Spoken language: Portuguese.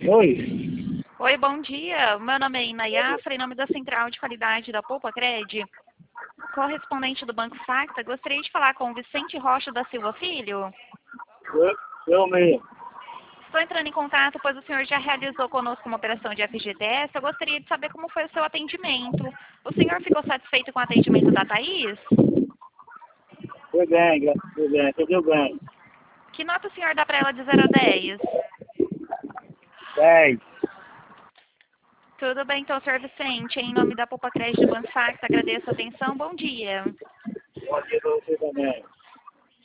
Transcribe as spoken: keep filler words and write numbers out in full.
Oi, Oi, bom dia. Meu nome é Inayafra, em nome da Central de Qualidade da Poupa Cred, correspondente do Banco Facta. Gostaria de falar com o Vicente Rocha da Silva Filho. eu, eu mesmo. Estou entrando em contato, pois o senhor já realizou conosco uma operação de F G T S. Eu gostaria de saber como foi o seu atendimento. O senhor ficou satisfeito com o atendimento da Thaís? Foi bem, graças a Deus, bem, tudo bem. Que nota o senhor dá para ela de zero a dez? dez. Tudo bem, então, senhor Vicente. Em nome da Poupa Cred do Banco Facta, agradeço a atenção. Bom dia. Bom dia pra você também.